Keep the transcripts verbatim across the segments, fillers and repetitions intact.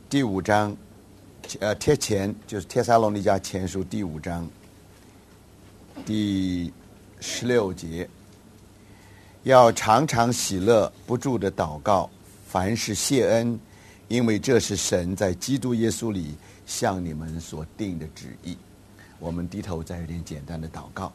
第五章，呃，帖前就是帖撒罗尼迦前书第五章第十六节，要常常喜乐，不住的祷告，凡事谢恩，因为这是神在基督耶稣里向你们所定的旨意。我们低头再有点简单的祷告。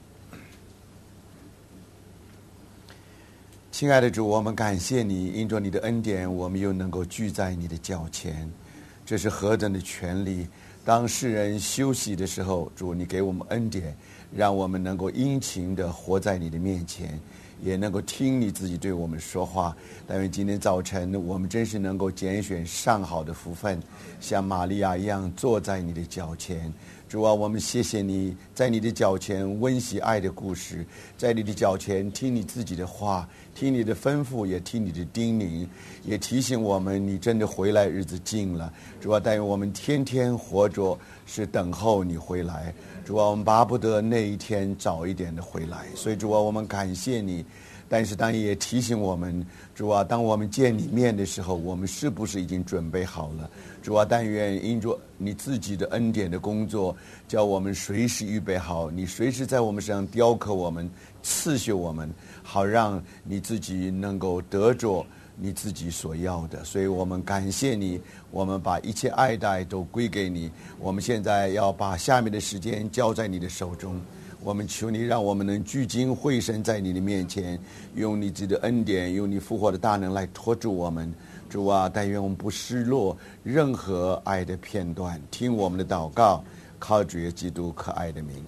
亲爱的主，我们感谢你，因着你的恩典，我们又能够聚在你的脚前，这是何等的权利！当世人休息的时候，主，你给我们恩典，让我们能够殷勤的活在你的面前，也能够听你自己对我们说话。但愿今天早晨我们真是能够拣选上好的福分，像玛利亚一样坐在你的脚前。主啊，我们谢谢你，在你的脚前温习爱的故事，在你的脚前听你自己的话，听你的吩咐，也听你的叮咛，也提醒我们你真的回来日子近了。主啊，但愿我们天天活着是等候你回来。主啊，我们巴不得那一天早一点的回来。所以主啊，我们感谢你，但是当然也提醒我们，主啊，当我们见你面的时候，我们是不是已经准备好了？主啊，但愿因着你自己的恩典的工作，叫我们随时预备好，你随时在我们身上雕刻我们，刺绣我们，好让你自己能够得着你自己所要的。所以我们感谢你，我们把一切爱戴都归给你。我们现在要把下面的时间交在你的手中，我们求你让我们能聚精会神在你的面前，用你自己的恩典，用你复活的大能来托住我们。主啊，但愿我们不失落任何爱的片段，听我们的祷告，靠主耶稣基督可爱的名。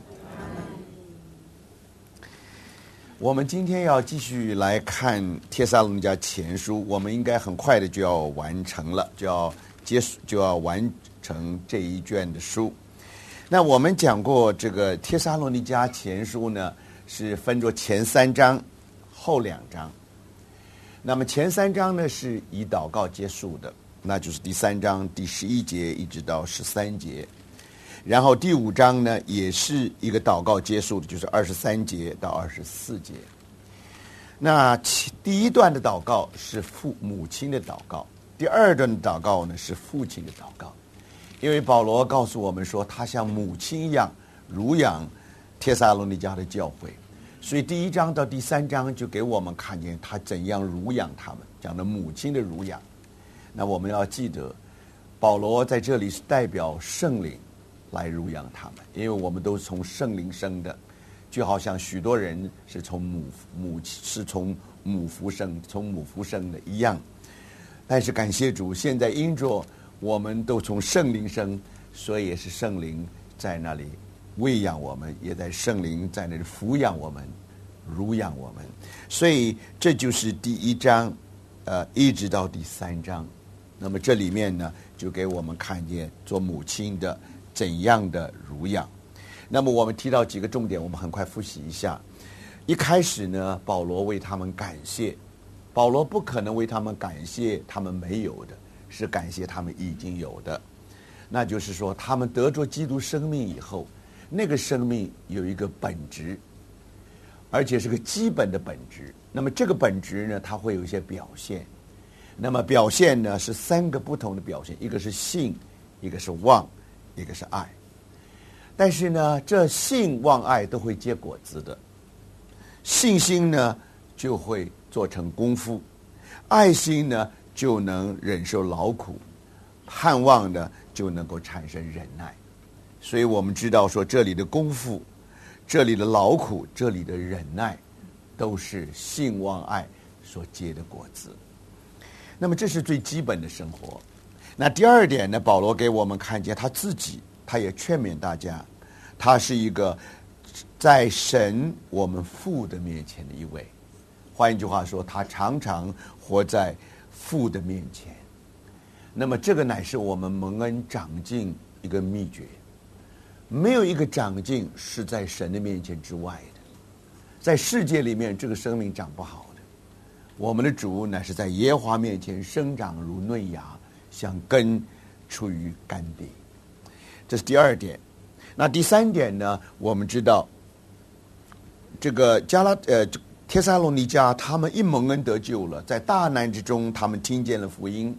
我们今天要继续来看帖撒罗尼迦前书，我们应该很快的就要完成了，就要结束，就要完成这一卷的书。那我们讲过，这个帖撒罗尼迦前书呢，是分作前三章，后两章。那么前三章呢是以祷告结束的，那就是第三章第十一节一直到十三节。然后第五章呢也是一个祷告结束的，就是二十三节到二十四节。那第一段的祷告是父母亲的祷告，第二段的祷告呢是父亲的祷告。因为保罗告诉我们说，他像母亲一样乳养帖撒罗尼迦的教会，所以第一章到第三章就给我们看见他怎样乳养他们，讲的母亲的乳养。那我们要记得，保罗在这里是代表圣灵来乳养他们，因为我们都是从圣灵生的，就好像许多人是从母母是从母腹生，从母腹生的一样。但是感谢主，现在因着我们都从圣灵生，所以也是圣灵在那里喂养我们，也在圣灵在那里抚养我们，乳养我们。所以这就是第一章，呃，一直到第三章。那么这里面呢，就给我们看见做母亲的怎样的乳养。那么我们提到几个重点，我们很快复习一下。一开始呢，保罗为他们感谢，保罗不可能为他们感谢他们没有的，是感谢他们已经有的。那就是说，他们得着基督生命以后，那个生命有一个本质，而且是个基本的本质。那么这个本质呢，它会有一些表现。那么表现呢是三个不同的表现，一个是信，一个是望，一个是爱。但是呢，这信望爱都会结果子的。信心呢就会做成功夫，爱心呢就能忍受劳苦，盼望呢就能够产生忍耐。所以我们知道说，这里的功夫，这里的劳苦，这里的忍耐，都是信望爱所结的果子。那么这是最基本的生活。那第二点呢，保罗给我们看见他自己，他也劝勉大家，他是一个在神我们父的面前的一位。换一句话说，他常常活在父的面前。那么这个乃是我们蒙恩长进一个秘诀。没有一个长进是在神的面前之外的，在世界里面这个生命长不好的。我们的主乃是在耶和华面前生长如嫩芽，像根出于干地。这是第二点。那第三点呢，我们知道这个加拉呃帖撒罗尼迦他们一蒙恩得救了，在大难之中他们听见了福音，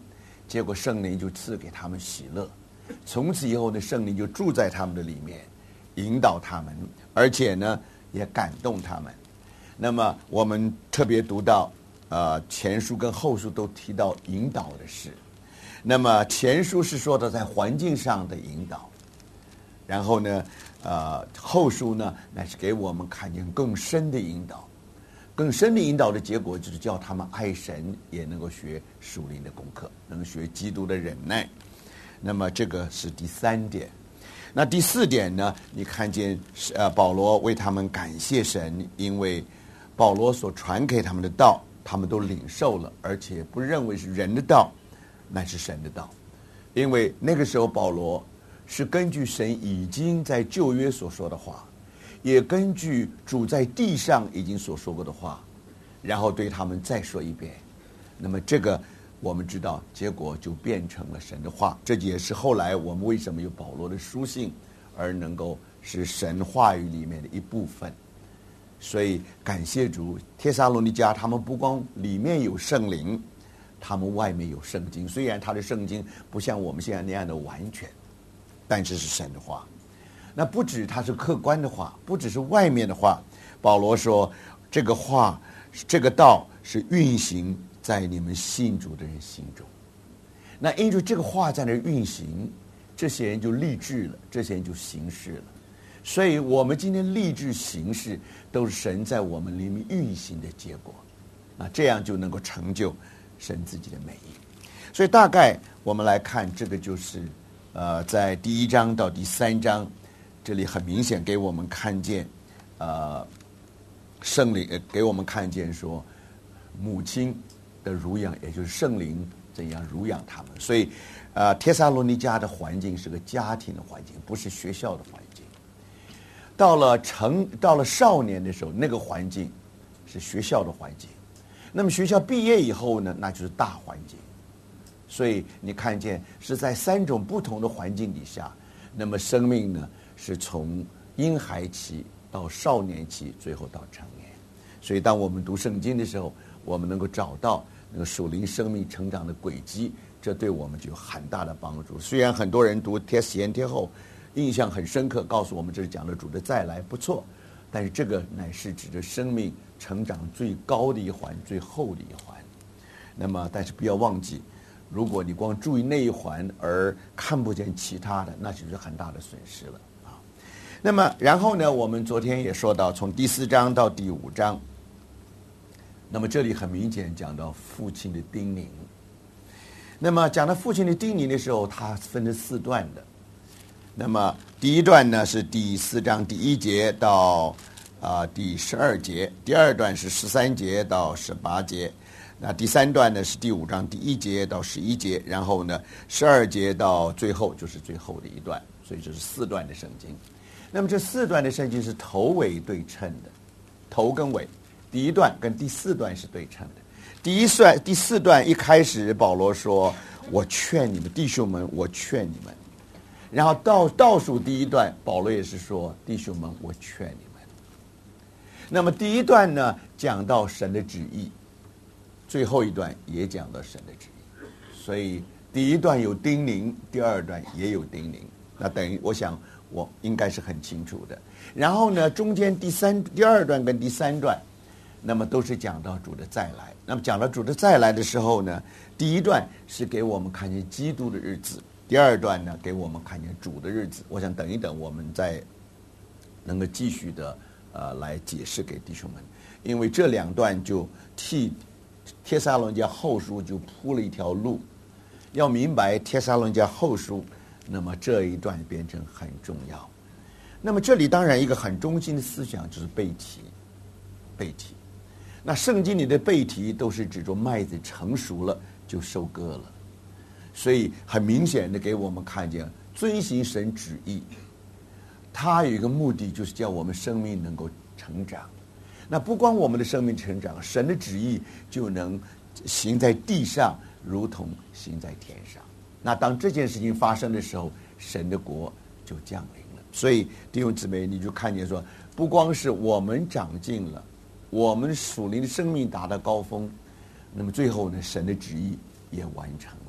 结果圣灵就赐给他们喜乐，从此以后呢，圣灵就住在他们的里面，引导他们，而且呢也感动他们。那么我们特别读到呃前书跟后书都提到引导的事，那么前书是说的在环境上的引导，然后呢呃后书呢乃是给我们看见更深的引导，更深的引导的结果就是叫他们爱神，也能够学属灵的功课，能够学基督的忍耐。那么这个是第三点。那第四点呢，你看见呃保罗为他们感谢神，因为保罗所传给他们的道他们都领受了，而且不认为是人的道，乃是神的道。因为那个时候保罗是根据神已经在旧约所说的话，也根据主在地上已经所说过的话，然后对他们再说一遍。那么这个我们知道结果就变成了神的话，这也是后来我们为什么有保罗的书信而能够是神话语里面的一部分。所以感谢主，帖撒罗尼迦他们不光里面有圣灵，他们外面有圣经，虽然他的圣经不像我们现在那样的完全，但是是神的话。那不止它是客观的话，不只是外面的话，保罗说这个话这个道是运行在你们信主的人心中。那因为这个话在那运行，这些人就立志了，这些人就行事了。所以我们今天立志行事都是神在我们里面运行的结果，那这样就能够成就神自己的美意。所以大概我们来看，这个就是呃在第一章到第三章，这里很明显给我们看见呃圣灵、呃、给我们看见说母亲的乳养，也就是圣灵怎样乳养他们。所以呃帖撒罗尼迦的环境是个家庭的环境，不是学校的环境。到了成到了少年的时候，那个环境是学校的环境。那么学校毕业以后呢，那就是大环境。所以你看见是在三种不同的环境底下，那么生命呢是从婴孩期到少年期，最后到成年。所以当我们读圣经的时候，我们能够找到那个属灵生命成长的轨迹，这对我们就有很大的帮助。虽然很多人读帖前帖后印象很深刻，告诉我们这是讲了主的再来，不错，但是这个乃是指着生命成长最高的一环，最后的一环。那么但是不要忘记，如果你光注意那一环而看不见其他的，那就是很大的损失了啊。那么然后呢，我们昨天也说到从第四章到第五章，那么这里很明显讲到父亲的叮咛。那么讲到父亲的叮咛的时候，它分成四段的。那么第一段呢是第四章第一节到啊、呃、第十二节，第二段是十三节到十八节，那第三段呢是第五章第一节到十一节，然后呢十二节到最后就是最后的一段，所以这是四段的圣经。那么这四段的圣经是头尾对称的，头跟尾，第一段跟第四段是对称的。第一段第四段一开始保罗说，我劝你们弟兄们，我劝你们。然后倒倒数第一段，保罗也是说，弟兄们，我劝你们。那么第一段呢讲到神的旨意，最后一段也讲到神的旨意，所以第一段有叮咛，第二段也有叮咛，那等于我想我应该是很清楚的。然后呢中间第三第二段跟第三段，那么都是讲到主的再来。那么讲到主的再来的时候呢，第一段是给我们看见基督的日子，第二段呢给我们看见主的日子。我想等一等我们再能够继续的呃来解释给弟兄们，因为这两段就替帖撒罗尼迦后书就铺了一条路。要明白帖撒罗尼迦后书，那么这一段变成很重要。那么这里当然一个很中心的思想就是背题，背题。那圣经里的背题都是指着麦子成熟了就收割了，所以很明显的给我们看见遵行神旨意，它有一个目的，就是叫我们生命能够成长。那不光我们的生命成长，神的旨意就能行在地上如同行在天上。那当这件事情发生的时候，神的国就降临了。所以弟兄姊妹，你就看见说，不光是我们长进了，我们属灵的生命达到高峰，那么最后呢，神的旨意也完成了。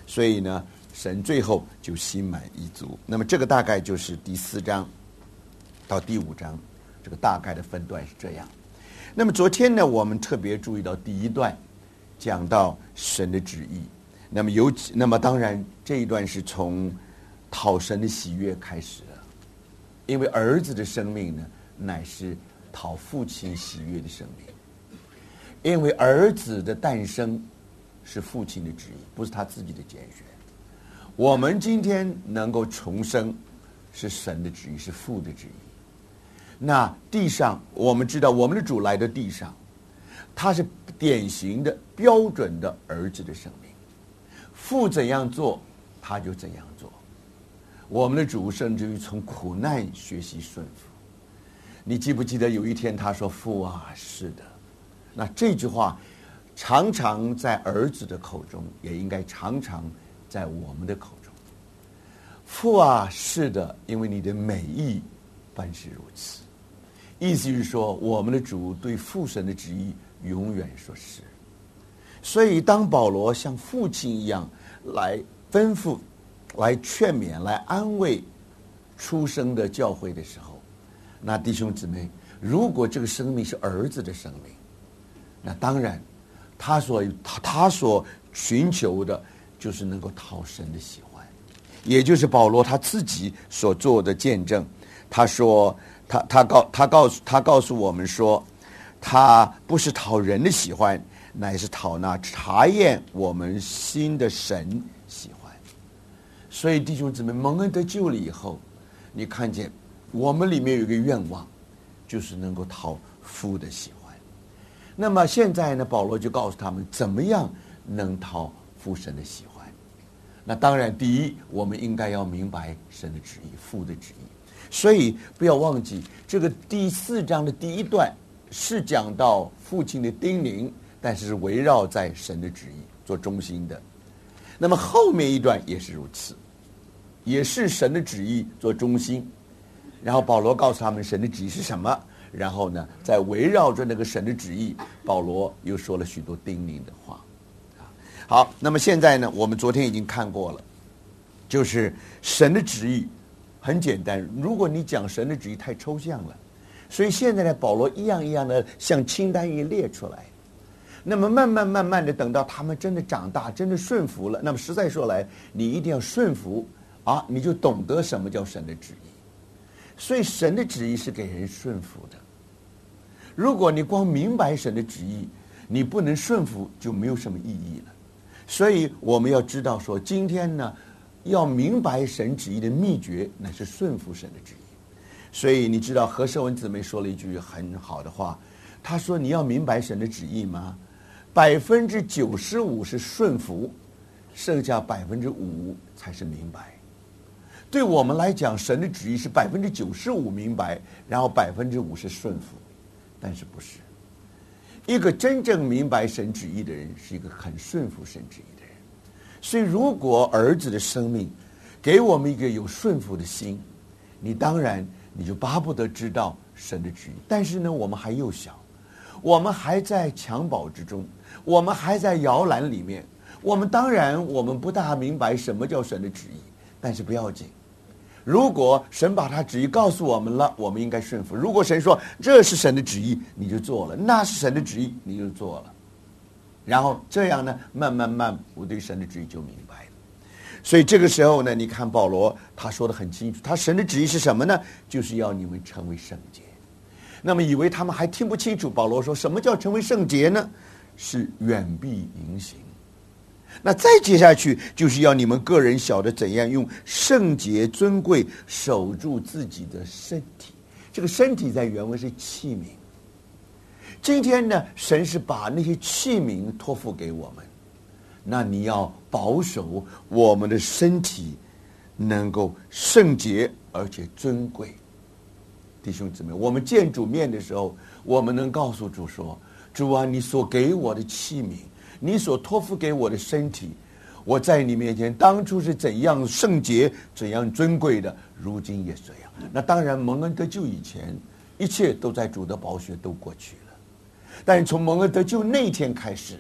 所以呢，神最后就心满意足。那么这个大概就是第四章到第五章，这个大概的分段是这样。那么昨天呢，我们特别注意到第一段讲到神的旨意。那么尤其，那么当然这一段是从讨神的喜悦开始的，因为儿子的生命呢，乃是讨父亲喜悦的生命。因为儿子的诞生是父亲的旨意，不是他自己的拣选。我们今天能够重生，是神的旨意，是父的旨意。那地上，我们知道我们的主来到地上，他是典型的标准的儿子的生命。父怎样做，他就怎样做。我们的主甚至于从苦难学习顺服。你记不记得有一天他说：“父啊，是的。”那这句话常常在儿子的口中，也应该常常在我们的口中。父啊，是的，因为你的美意本是如此。意思是说，我们的主对父神的旨意永远说是。所以当保罗像父亲一样来吩咐、来劝勉、来安慰出生的教会的时候，那弟兄姊妹，如果这个生命是儿子的生命，那当然他所他他所寻求的就是能够讨神的喜欢，也就是保罗他自己所做的见证。他说他他告他告诉他告诉我们说，他不是讨人的喜欢，乃是讨那查验我们心的神喜欢。所以弟兄姊妹，蒙恩得救了以后，你看见我们里面有一个愿望，就是能够讨父的喜欢。那么现在呢，保罗就告诉他们怎么样能讨父神的喜欢。那当然第一，我们应该要明白神的旨意，父的旨意。所以不要忘记，这个第四章的第一段是讲到父亲的叮咛，但是是围绕在神的旨意做中心的。那么后面一段也是如此，也是神的旨意做中心。然后保罗告诉他们神的旨意是什么，然后呢，在围绕着那个神的旨意，保罗又说了许多叮咛的话。好，那么现在呢，我们昨天已经看过了，就是神的旨意很简单。如果你讲神的旨意太抽象了，所以现在呢，保罗一样一样的像清单一列出来。那么慢慢慢慢的，等到他们真的长大，真的顺服了，那么实在说来，你一定要顺服啊，你就懂得什么叫神的旨意。所以神的旨意是给人顺服的。如果你光明白神的旨意，你不能顺服，就没有什么意义了。所以我们要知道说，今天呢，要明白神旨意的秘诀，乃是顺服神的旨意。所以你知道何寿文姊妹说了一句很好的话，她说：“你要明白神的旨意吗？百分之九十五是顺服，剩下百分之五才是明白。”对我们来讲，神的旨意是百分之九十五明白，然后百分之五是顺服，但是不是。一个真正明白神旨意的人，是一个很顺服神旨意的人。所以，如果儿子的生命给我们一个有顺服的心，你当然你就巴不得知道神的旨意。但是呢，我们还幼小，我们还在襁褓之中，我们还在摇篮里面。我们当然我们不大明白什么叫神的旨意，但是不要紧。如果神把他旨意告诉我们了，我们应该顺服。如果神说这是神的旨意，你就做了；那是神的旨意，你就做了。然后这样呢，慢慢慢，我对神的旨意就明白了。所以这个时候呢，你看保罗他说得很清楚，他神的旨意是什么呢？就是要你们成为圣洁。那么以为他们还听不清楚，保罗说什么叫成为圣洁呢？是远避淫行。那再接下去就是要你们个人晓得怎样用圣洁尊贵守住自己的身体。这个身体在原文是器皿。今天呢，神是把那些器皿托付给我们，那你要保守我们的身体能够圣洁而且尊贵。弟兄姊妹，我们见主面的时候，我们能告诉主说：主啊，你所给我的器皿，你所托付给我的身体，我在你面前当初是怎样圣洁怎样尊贵的，如今也这样。那当然蒙恩得救以前，一切都在主的宝血都过去了。但是从蒙恩得救那天开始，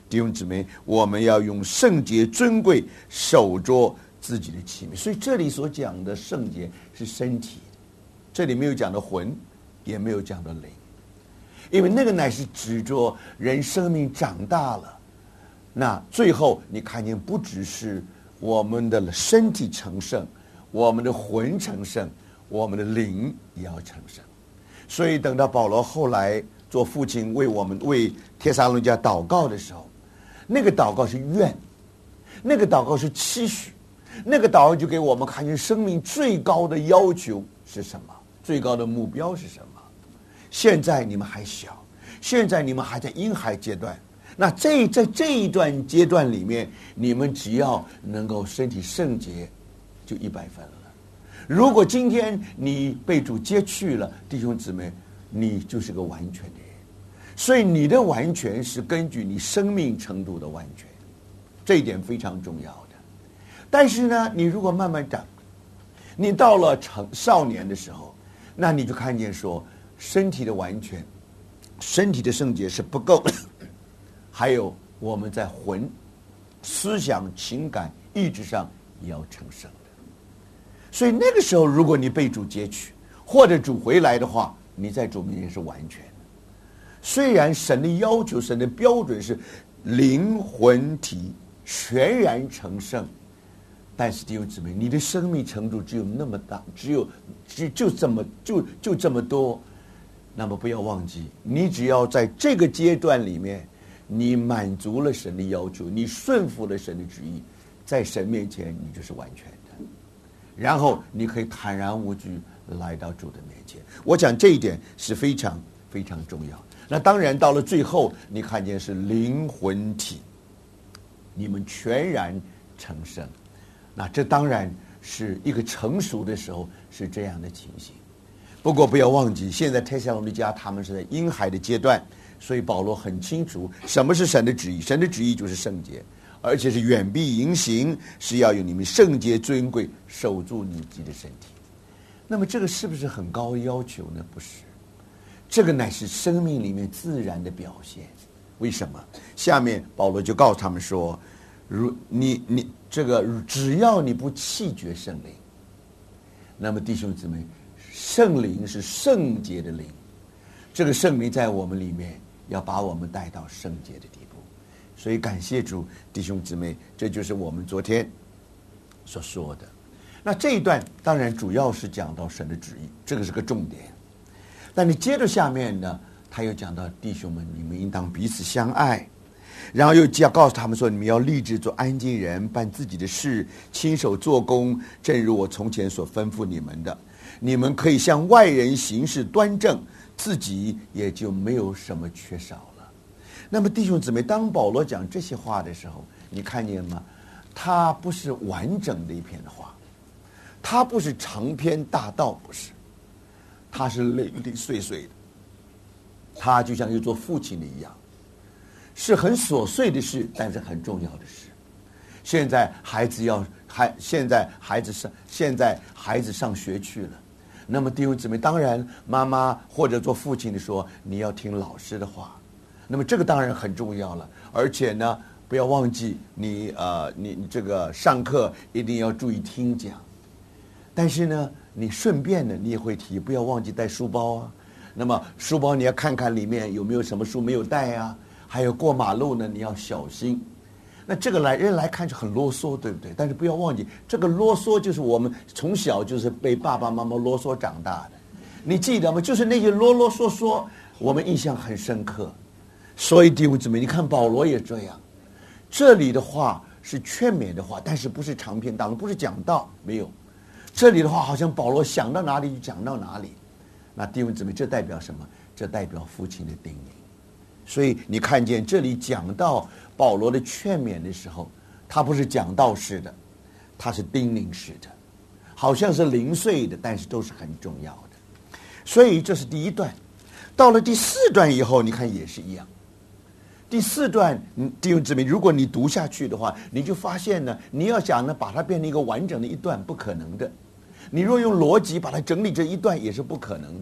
弟兄姊妹，我们要用圣洁尊贵守着自己的器皿。所以这里所讲的圣洁是身体，这里没有讲的魂，也没有讲的灵，因为那个乃是指着人生命长大了，那最后你看见不只是我们的身体成圣，我们的魂成圣，我们的灵也要成圣。所以等到保罗后来做父亲为我们为帖撒罗尼迦祷告的时候，那个祷告是愿，那个祷告是期许，那个祷告就给我们看见生命最高的要求是什么，最高的目标是什么。现在你们还小，现在你们还在婴孩阶段，那这在这一段阶段里面，你们只要能够身体圣洁，就一百分了。如果今天你被主接去了，弟兄姊妹，你就是个完全的人。所以你的完全是根据你生命程度的完全，这一点非常重要的。但是呢，你如果慢慢长，你到了成少年的时候，那你就看见说，身体的完全，身体的圣洁是不够的，还有我们在魂、思想、情感、意志上也要成圣的。所以那个时候，如果你被主接取，或者主回来的话，你在主面前是完全的。虽然神的要求、神的标准是灵魂体全然成圣，但是弟兄姊妹，你的生命程度只有那么大，只有只就这么就就这么多。那么不要忘记，你只要在这个阶段里面，你满足了神的要求，你顺服了神的旨意，在神面前你就是完全的。然后你可以坦然无惧来到主的面前。我讲这一点是非常非常重要。那当然到了最后，你看见是灵魂体，你们全然成圣。那这当然是一个成熟的时候是这样的情形。不过不要忘记，现在帖撒罗尼迦他们是在婴孩的阶段，所以保罗很清楚什么是神的旨意。神的旨意就是圣洁，而且是远避淫行，是要有你们圣洁尊贵，守住你自己的身体。那么这个是不是很高的要求呢？不是，这个乃是生命里面自然的表现。为什么？下面保罗就告诉他们说，如你你这个只要你不弃绝圣灵，那么弟兄姊妹，圣灵是圣洁的灵，这个圣灵在我们里面要把我们带到圣洁的地步。所以感谢主，弟兄姊妹，这就是我们昨天所说的。那这一段当然主要是讲到神的旨意，这个是个重点。但你接着下面呢，他又讲到弟兄们，你们应当彼此相爱，然后又要告诉他们说，你们要立志做安静人，办自己的事，亲手做工，正如我从前所吩咐你们的。你们可以向外人行事端正，自己也就没有什么缺少了。那么弟兄姊妹，当保罗讲这些话的时候，你看见吗？他不是完整的一篇的话，他不是长篇大道，不是，他是零零碎碎的。他就像一做父亲的一样，是很琐碎的事，但是很重要的事。现在孩子要还现在孩子上现在孩子上学去了，那么弟兄姊妹，当然妈妈或者做父亲的说，你要听老师的话，那么这个当然很重要了。而且呢，不要忘记你呃你你这个上课一定要注意听讲。但是呢，你顺便呢，你也会提，不要忘记带书包啊。那么书包你要看看里面有没有什么书没有带啊。还有过马路呢，你要小心。那这个来人来看就很啰嗦，对不对？但是不要忘记，这个啰嗦就是我们从小就是被爸爸妈妈啰嗦长大的。你记得吗？就是那些啰啰嗦嗦，我们印象很深刻。所以弟兄姊妹，你看保罗也这样。这里的话是劝勉的话，但是不是长篇大论，不是讲道，没有。这里的话好像保罗想到哪里就讲到哪里。那弟兄姊妹，这代表什么？这代表父亲的叮咛。所以你看见这里讲到保罗的劝勉的时候，他不是讲道式的，他是叮咛式的，好像是零碎的，但是都是很重要的。所以这是第一段。到了第四段以后，你看也是一样。第四段弟兄姊妹，如果你读下去的话，你就发现呢，你要想呢把它变成一个完整的一段，不可能的。你若用逻辑把它整理这一段，也是不可能的。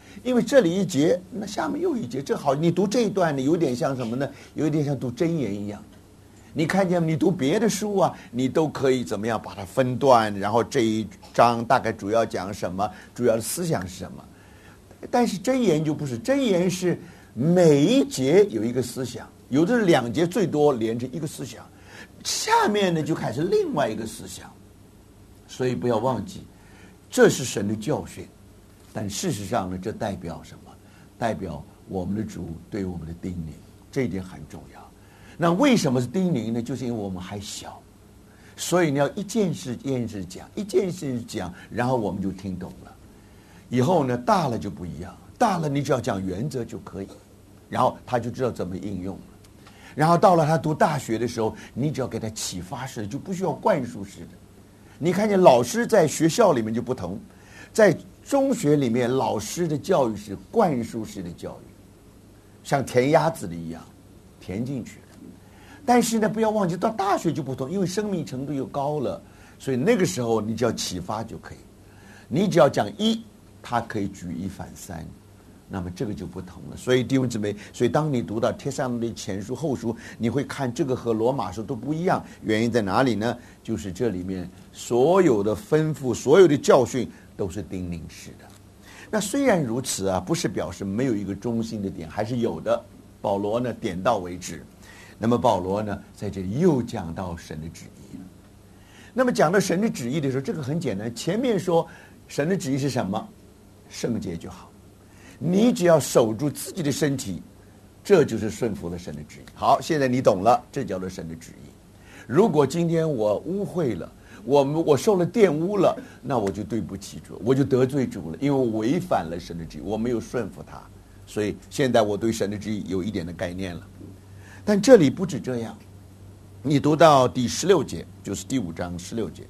因为这里一节，那下面又一节，这好，你读这一段呢，有点像什么呢？有点像读箴言一样。你看见你读别的书啊，你都可以怎么样把它分段，然后这一章大概主要讲什么，主要的思想是什么。但是箴言就不是，箴言是每一节有一个思想，有的是两节最多连着一个思想，下面呢就开始另外一个思想。所以不要忘记，这是神的教训。但事实上呢，这代表什么？代表我们的主对我们的叮咛，这一点很重要。那为什么是叮咛呢？就是因为我们还小，所以你要一件事一件事讲，一件事讲，然后我们就听懂了。以后呢，大了就不一样，大了你只要讲原则就可以，然后他就知道怎么应用了。然后到了他读大学的时候，你只要给他启发式的，就不需要灌输式的。你看见老师在学校里面就不同，在中学里面，老师的教育是灌输式的教育，像填鸭子的一样，填进去了。但是呢，不要忘记到大学就不同，因为生命程度又高了，所以那个时候你只要启发就可以。你只要讲一，他可以举一反三，那么这个就不同了。所以弟兄姊妹，所以当你读到帖撒罗尼迦前书后书，你会看这个和罗马书都不一样，原因在哪里呢？就是这里面所有的吩咐，所有的教训都是叮咛式的。那虽然如此啊，不是表示没有一个中心的点，还是有的。保罗呢点到为止。那么保罗呢在这里又讲到神的旨意了。那么讲到神的旨意的时候，这个很简单，前面说神的旨意是什么？圣洁就好。你只要守住自己的身体，这就是顺服了神的旨意。好，现在你懂了，这叫做神的旨意。如果今天我污秽了，我们我受了玷污了，那我就对不起主，我就得罪主了，因为我违反了神的旨意，我没有顺服他。所以现在我对神的旨意有一点的概念了。但这里不止这样，你读到第十六节，就是第五章十六节，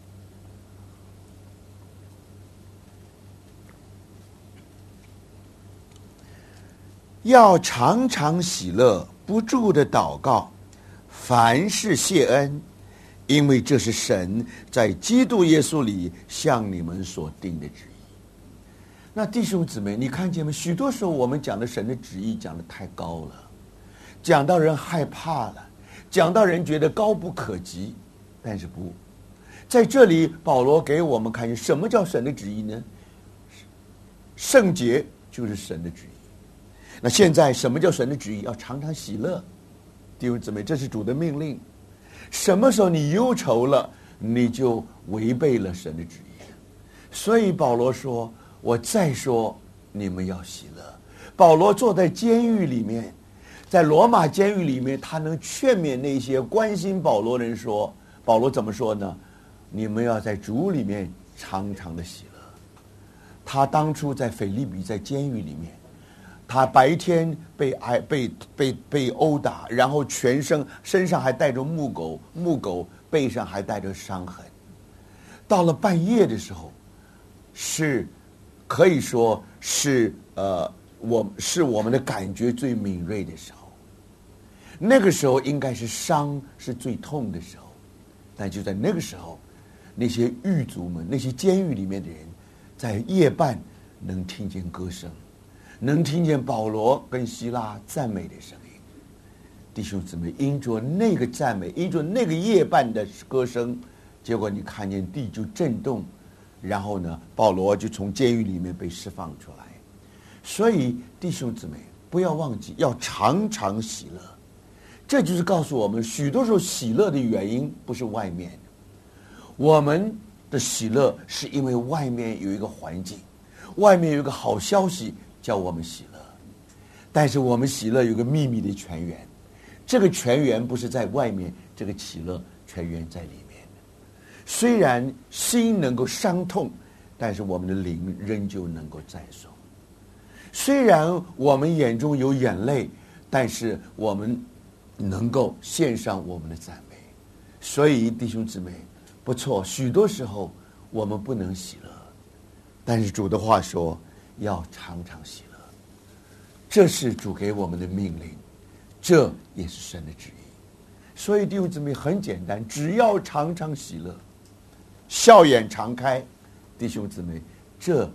要常常喜乐，不住的祷告，凡事谢恩，因为这是神在基督耶稣里向你们所定的旨意。那弟兄姊妹，你看见没？许多时候我们讲的神的旨意讲得太高了，讲到人害怕了，讲到人觉得高不可及。但是不，在这里保罗给我们看见什么叫神的旨意呢？圣洁就是神的旨意。那现在什么叫神的旨意？要常常喜乐。弟兄姊妹，这是主的命令。什么时候你忧愁了，你就违背了神的旨意。所以保罗说，我再说你们要喜乐。保罗坐在监狱里面，在罗马监狱里面，他能劝勉那些关心保罗的人说，保罗怎么说呢？你们要在主里面常常的喜乐。他当初在腓立比在监狱里面，他白天被挨被被被殴打，然后全身身上还带着木狗，木狗背上还带着伤痕。到了半夜的时候，是可以说是呃，我是我们的感觉最敏锐的时候。那个时候应该是伤是最痛的时候，但就在那个时候，那些狱卒们，那些监狱里面的人，在夜半能听见歌声，能听见保罗跟希拉赞美的声音。弟兄姊妹，因着那个赞美，因着那个夜半的歌声，结果你看见地就震动，然后呢，保罗就从监狱里面被释放出来。所以弟兄姊妹，不要忘记要常常喜乐。这就是告诉我们，许多时候喜乐的原因不是外面，我们的喜乐是因为外面有一个环境，外面有一个好消息叫我们喜乐。但是我们喜乐有个秘密的泉源，这个泉源不是在外面，这个喜乐泉源在里面。虽然心能够伤痛，但是我们的灵仍旧能够再受。虽然我们眼中有眼泪，但是我们能够献上我们的赞美。所以弟兄姊妹，不错，许多时候我们不能喜乐，但是主的话说要常常喜乐，这是主给我们的命令，这也是神的旨意。所以弟兄姊妹，很简单，只要常常喜乐，笑颜常开，弟兄姊妹，这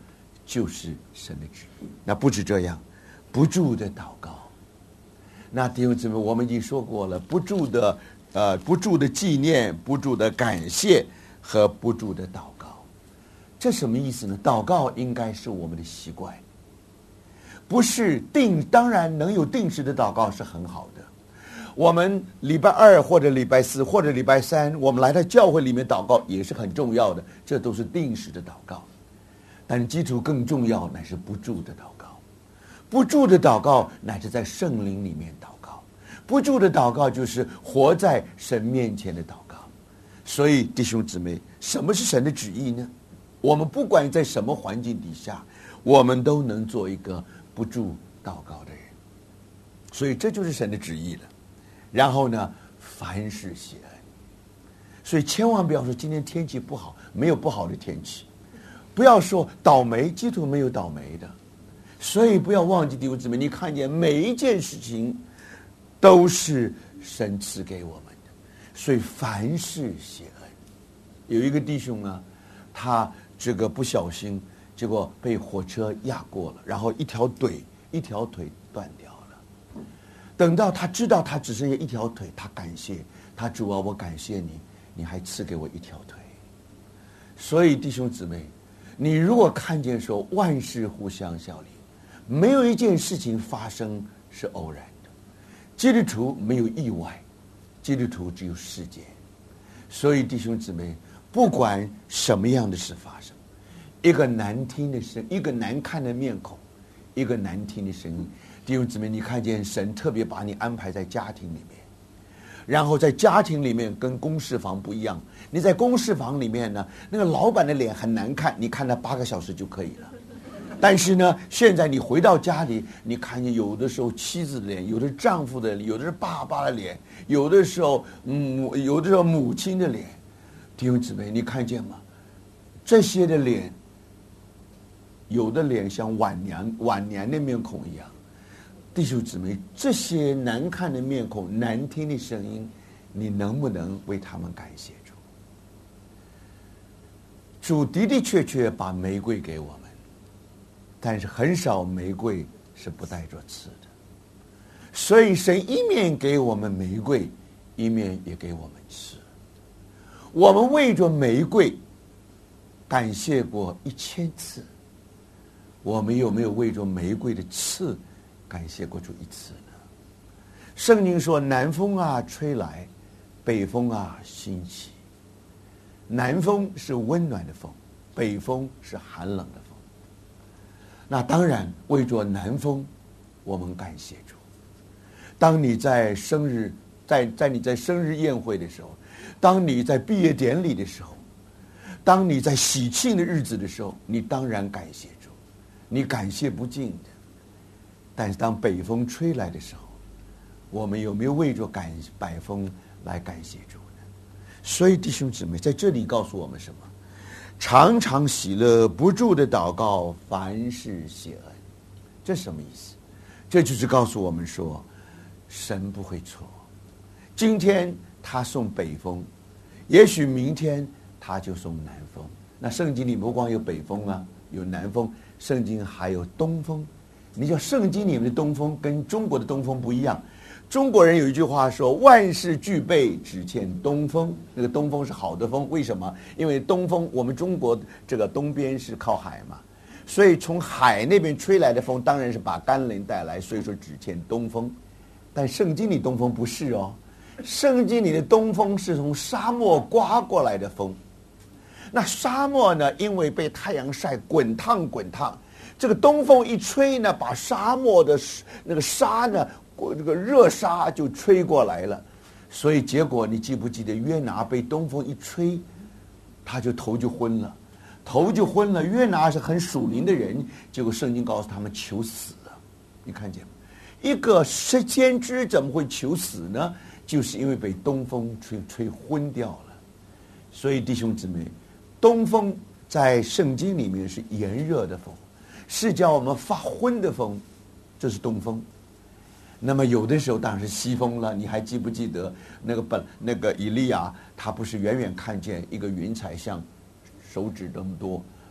就是神的旨意。那不止这样，不住的祷告。那弟兄姊妹，我们已经说过了，不住的呃不住的纪念，不住的感谢和不住的祷告。这什么意思呢？祷告应该是我们的习惯，不是定。当然能有定时的祷告是很好的。我们礼拜二或者礼拜四或者礼拜三，我们来到教会里面祷告也是很重要的，这都是定时的祷告。但是基础更重要，乃是不住的祷告。不住的祷告乃是在圣灵里面祷告，不住的祷告就是活在神面前的祷告。所以弟兄姊妹，什么是神的旨意呢？我们不管在什么环境底下，我们都能做一个不住祷告的人。所以这就是神的旨意了。然后呢，凡事谢恩。所以千万不要说今天天气不好，没有不好的天气。不要说倒霉，基督没有倒霉的。所以不要忘记弟兄姊妹，你看见每一件事情都是神赐给我们的。所以凡事谢恩。有一个弟兄啊，他这个不小心，结果被火车压过了，然后一条腿一条腿断掉了。等到他知道他只剩下一条腿，他感谢他，主啊，我感谢你，你还赐给我一条腿。所以弟兄姊妹，你如果看见说万事互相效力，没有一件事情发生是偶然的。基督徒没有意外，基督徒只有事件。所以弟兄姊妹，不管什么样的事发生，一个难听的声，一个难看的面孔，一个难听的声音，弟兄姊妹，你看见神特别把你安排在家庭里面，然后在家庭里面跟公事房不一样。你在公事房里面呢，那个老板的脸很难看，你看他八个小时就可以了。但是呢，现在你回到家里，你看见有的时候妻子的脸，有的是丈夫的脸，有的是爸爸的脸，有的时候嗯，有的时候母亲的脸。弟兄姊妹，你看见吗？这些的脸，有的脸像晚年晚年的面孔一样。弟兄姊妹，这些难看的面孔，难听的声音，你能不能为他们感谢主？主的的确确把玫瑰给我们，但是很少玫瑰是不带着刺的。所以神一面给我们玫瑰，一面也给我们刺。我们为着玫瑰感谢过一千次，我们有没有为着玫瑰的刺感谢过主一次呢？圣经说，南风啊吹来，北风啊兴起。南风是温暖的风，北风是寒冷的风。那当然为着南风我们感谢主。当你在生日在在你在生日宴会的时候，当你在毕业典礼的时候，当你在喜庆的日子的时候，你当然感谢主，你感谢不尽的。但是当北风吹来的时候，我们有没有为着感北风来感谢主呢？所以弟兄姊妹，在这里告诉我们什么？常常喜乐，不住的祷告，凡事谢恩。这什么意思？这就是告诉我们说，神不会错。今天他送北风，也许明天他就送南风。那圣经里不光有北风啊，有南风，圣经还有东风。你叫圣经里面的东风跟中国的东风不一样。中国人有一句话说，万事俱备，只欠东风。那个东风是好的风，为什么？因为东风，我们中国这个东边是靠海嘛，所以从海那边吹来的风当然是把甘霖带来，所以说只欠东风。但圣经里东风不是哦，圣经里的东风是从沙漠刮过来的风。那沙漠呢，因为被太阳晒滚烫滚烫，这个东风一吹呢，把沙漠的那个沙呢，这个热沙就吹过来了。所以结果你记不记得约拿被东风一吹，他就头就昏了，头就昏了。约拿是很属灵的人，结果圣经告诉他们求死啊！你看见吗？一个先知怎么会求死呢？就是因为被东风吹吹昏掉了。所以弟兄姊妹，东风在圣经里面是炎热的风，是叫我们发昏的风，这是东风。那么有的时候当然是西风了。你还记不记得那个本那个以利亚，他不是远远看见一个云彩像手指这么多，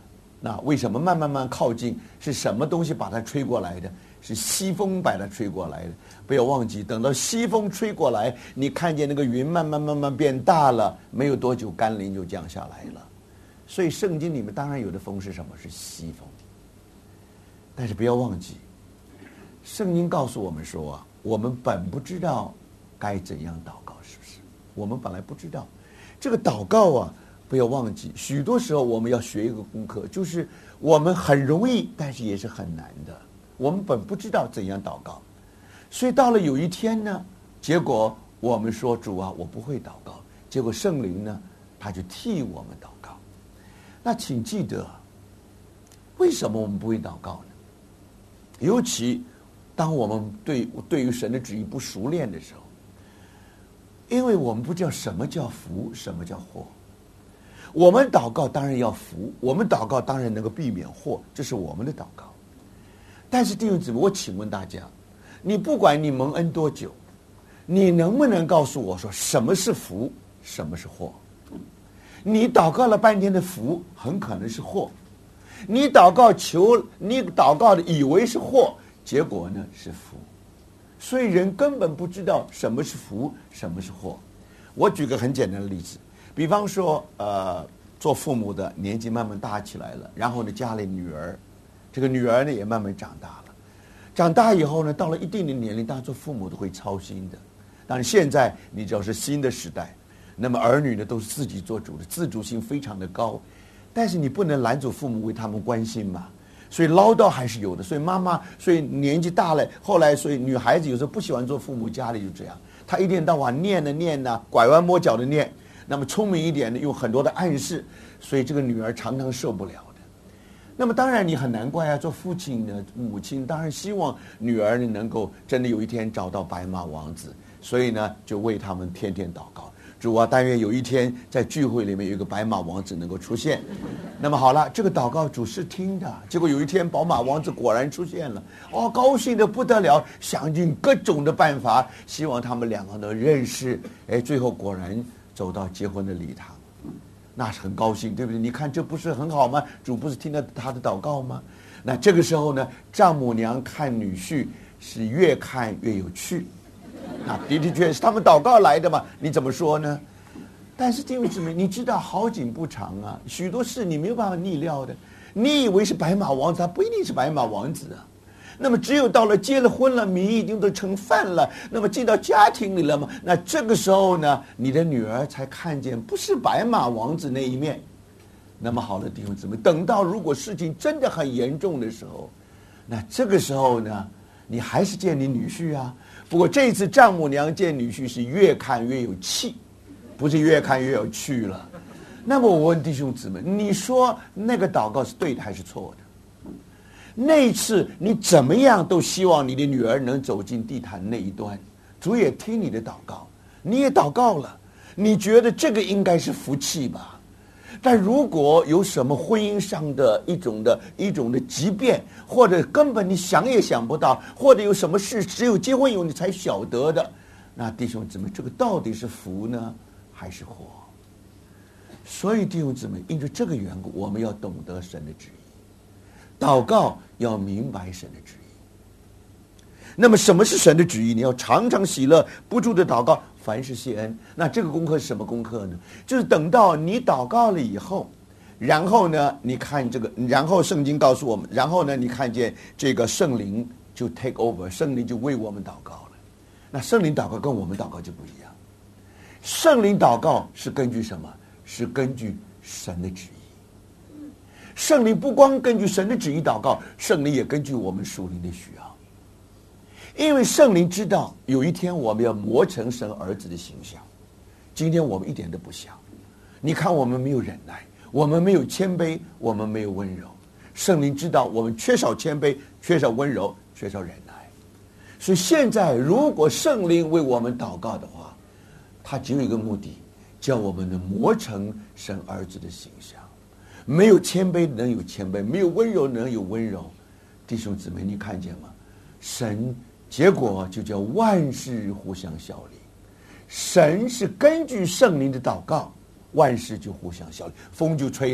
那为什么慢慢慢靠近？是什么东西把它吹过来的？是西风把它吹过来的。不要忘记，等到西风吹过来，你看见那个云慢慢慢慢变大了，没有多久甘霖就降下来了。所以圣经里面当然有的风是什么？是西风。但是不要忘记，圣经告诉我们说啊，我们本不知道该怎样祷告，是不是？我们本来不知道这个祷告啊，不要忘记，许多时候我们要学一个功课，就是我们很容易，但是也是很难的。我们本不知道怎样祷告，所以到了有一天呢，结果我们说主啊，我不会祷告，结果圣灵呢，他就替我们祷告。那请记得，为什么我们不会祷告呢？尤其当我们对对于神的旨意不熟练的时候，因为我们不知道什么叫福，什么叫祸。我们祷告当然要福，我们祷告当然能够避免祸，这是我们的祷告。但是弟兄姊妹，我请问大家，你不管你蒙恩多久，你能不能告诉我说什么是福，什么是祸？你祷告了半天的福，很可能是祸；你祷告求，你祷告的以为是祸，结果呢是福。所以人根本不知道什么是福，什么是祸。我举个很简单的例子，比方说，呃，做父母的年纪慢慢大起来了，然后呢家里女儿。这个女儿呢也慢慢长大了，长大以后呢，到了一定的年龄，当然做父母都会操心的。当然现在你知道是新的时代，那么儿女呢都是自己做主的，自主性非常的高。但是你不能拦阻父母为他们关心嘛，所以唠叨还是有的。所以妈妈，所以年纪大了，后来所以女孩子有时候不喜欢做父母，家里就这样，她一天到晚念呢念呢，拐弯抹角的念。那么聪明一点的用很多的暗示，所以这个女儿常常受不了。那么当然你很难怪啊，做父亲的母亲当然希望女儿能够真的有一天找到白马王子，所以呢就为他们天天祷告，主啊，但愿有一天在聚会里面有一个白马王子能够出现。那么好了，这个祷告主是听的，结果有一天宝马王子果然出现了，哦，高兴的不得了，想尽各种的办法，希望他们两个能认识，哎，最后果然走到结婚的礼堂。那是很高兴，对不对？你看这不是很好吗？主不是听了他的祷告吗？那这个时候呢，丈母娘看女婿是越看越有趣。那的的确是他们祷告来的嘛，你怎么说呢？但是弟兄姊妹，你知道好景不长啊，许多事你没有办法逆料的。你以为是白马王子，他不一定是白马王子啊。那么只有到了结了婚了，米已经都盛饭了，那么进到家庭里了嘛，那这个时候呢，你的女儿才看见不是白马王子那一面。那么好了，弟兄姊妹，等到如果事情真的很严重的时候，那这个时候呢，你还是见你女婿啊。不过这次丈母娘见女婿是越看越有气，不是越看越有趣了。那么我问弟兄姊妹，你说那个祷告是对的还是错的？那一次你怎么样都希望你的女儿能走进地坛那一端，主也听你的祷告，你也祷告了，你觉得这个应该是福气吧？但如果有什么婚姻上的一种的一种的疾病，或者根本你想也想不到，或者有什么事只有结婚以后你才晓得的，那弟兄姊妹，这个到底是福呢还是祸？所以弟兄姊妹，因着这个缘故，我们要懂得神的旨意，祷告要明白神的旨意。那么什么是神的旨意？你要常常喜乐，不住的祷告，凡事谢恩。那这个功课是什么功课呢？就是等到你祷告了以后，然后呢，你看这个，然后圣经告诉我们，然后呢，你看见这个圣灵就 take over， 圣灵就为我们祷告了。那圣灵祷告跟我们祷告就不一样，圣灵祷告是根据什么？是根据神的旨意。圣灵不光根据神的旨意祷告，圣灵也根据我们属灵的需要。因为圣灵知道有一天我们要磨成神儿子的形象，今天我们一点都不像。你看我们没有忍耐，我们没有谦卑，我们没有温柔。圣灵知道我们缺少谦卑，缺少温柔，缺少忍耐。所以现在如果圣灵为我们祷告的话，他只有一个目的，叫我们能磨成神儿子的形象。没有谦卑能有谦卑，没有温柔能有温柔。弟兄姊妹，你看见吗？神结果就叫万事互相效力。神是根据圣灵的祷告，万事就互相效力。风就吹了，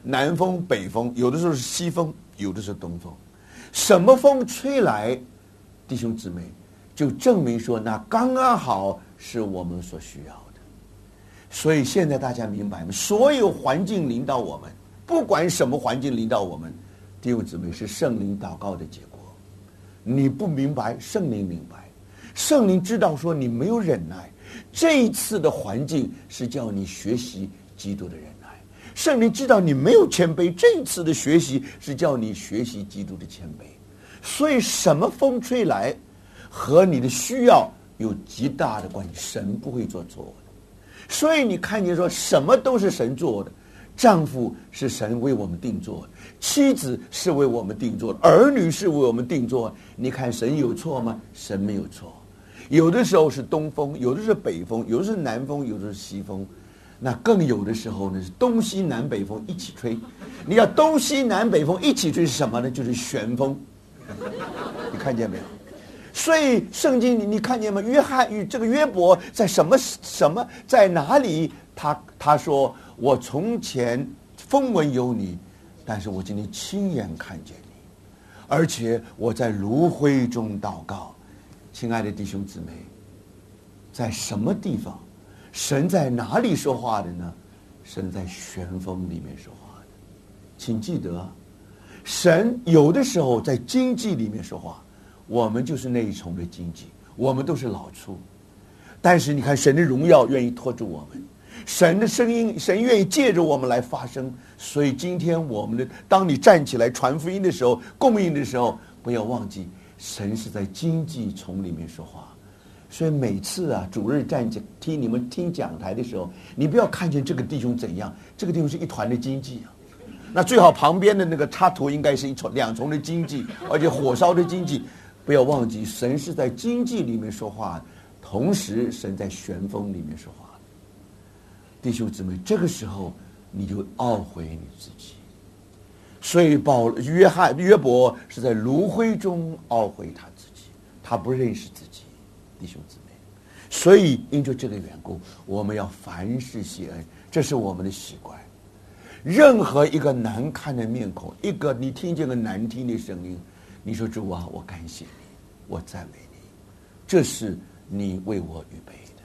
南风、北风，有的时候是西风，有的是东风。什么风吹来，弟兄姊妹，就证明说那刚刚好是我们所需要的。所以现在大家明白吗？所有环境临到我们，不管什么环境临到我们，弟兄姊妹，是圣灵祷告的结果。你不明白，圣灵明白。圣灵知道说你没有忍耐，这一次的环境是叫你学习基督的忍耐。圣灵知道你没有谦卑，这一次的学习是叫你学习基督的谦卑。所以什么风吹来和你的需要有极大的关系，神不会做错的。所以你看见说什么都是神做的，丈夫是神为我们定做的，妻子是为我们定做的，儿女是为我们定做的。你看神有错吗？神没有错。有的时候是东风，有的是北风，有的是南风，有的是西风。那更有的时候呢，是东西南北风一起吹。你要东西南北风一起吹是什么呢？就是旋风。你看见没有？所以圣经你你看见吗？约翰与这个约伯在什么什么在哪里？他他说我从前风闻有你，但是我今天亲眼看见你，而且我在炉灰中祷告。亲爱的弟兄姊妹，在什么地方？神在哪里说话的呢？神在旋风里面说话的。请记得，神有的时候在经济里面说话，我们就是那一重的经济，我们都是老粗。但是你看，神的荣耀愿意托住我们，神的声音，神愿意借着我们来发声。所以今天我们的，当你站起来传福音的时候，供应的时候，不要忘记，神是在经济丛里面说话。所以每次啊，主日站讲听你们听讲台的时候，你不要看见这个弟兄怎样，这个弟兄是一团的经济啊。那最好旁边的那个插图应该是一重两重的经济，而且火烧的经济。不要忘记，神是在经济里面说话，同时神在旋风里面说话。弟兄姊妹，这个时候你就懊悔你自己。所以保约翰约伯是在炉灰中懊悔他自己，他不认识自己。弟兄姊妹，所以因着这个缘故，我们要凡事谢恩，这是我们的习惯。任何一个难看的面孔，一个你听见个难听的声音，你说主啊，我感谢你，我赞美你，这是你为我预备的。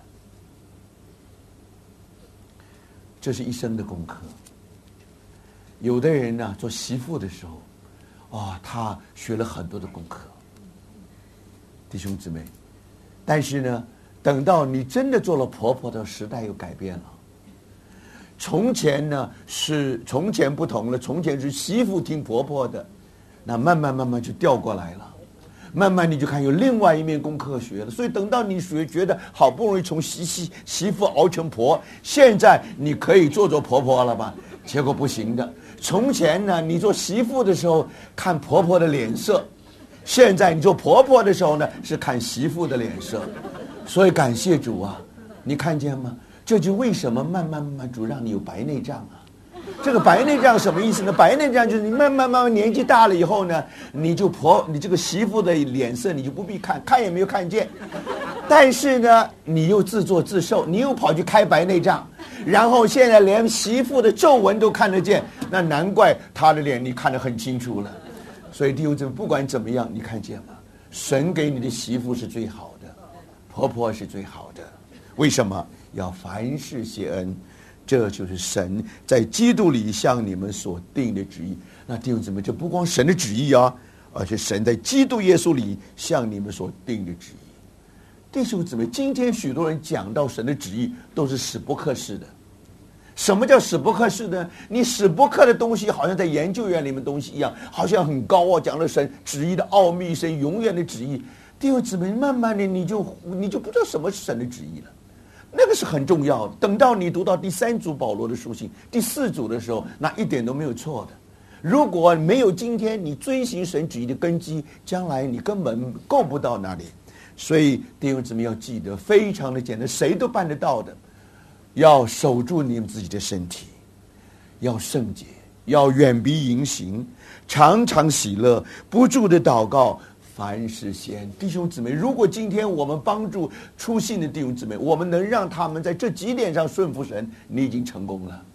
这是一生的功课。有的人呢、啊，做媳妇的时候，啊、哦，他学了很多的功课。弟兄姊妹。但是呢，等到你真的做了婆婆的时代又改变了。从前呢是从前不同了，从前是媳妇听婆婆的，那慢慢慢慢就调过来了，慢慢你就看有另外一面功课学了。所以等到你学觉得好不容易从媳媳媳妇熬成婆，现在你可以做做婆婆了吧？结果不行的。从前呢，你做媳妇的时候看婆婆的脸色。现在你做婆婆的时候呢，是看媳妇的脸色。所以感谢主啊，你看见吗？这就为什么慢慢慢慢主让你有白内障啊。这个白内障什么意思呢？白内障就是你慢慢慢慢年纪大了以后呢，你就婆你这个媳妇的脸色你就不必看，看也没有看见。但是呢，你又自作自受，你又跑去开白内障，然后现在连媳妇的皱纹都看得见，那难怪她的脸你看得很清楚了。所以弟兄姊妹，不管怎么样，你看见吗？神给你的媳妇是最好的，婆婆是最好的。为什么？要凡事谢恩，这就是神在基督里向你们所定的旨意。那弟兄姊妹，这不光神的旨意啊，而且神在基督耶稣里向你们所定的旨意。弟兄姊妹，今天许多人讲到神的旨意，都是史伯克式的。什么叫史伯克式呢？你史伯克的东西好像在研究院里面东西一样，好像很高哦，讲了神旨意的奥秘，神永远的旨意。弟兄姊妹，慢慢的你就你就不知道什么是神的旨意了。那个是很重要的。等到你读到第三组保罗的书信，第四组的时候，那一点都没有错的。如果没有今天你遵行神旨意的根基，将来你根本够不到那里。所以弟兄姊妹要记得，非常的简单，谁都办得到的。要守住你们自己的身体，要圣洁，要远避淫行，常常喜乐，不住的祷告，凡事谢恩。弟兄姊妹，如果今天我们帮助初信的弟兄姊妹，我们能让他们在这几点上顺服神，你已经成功了。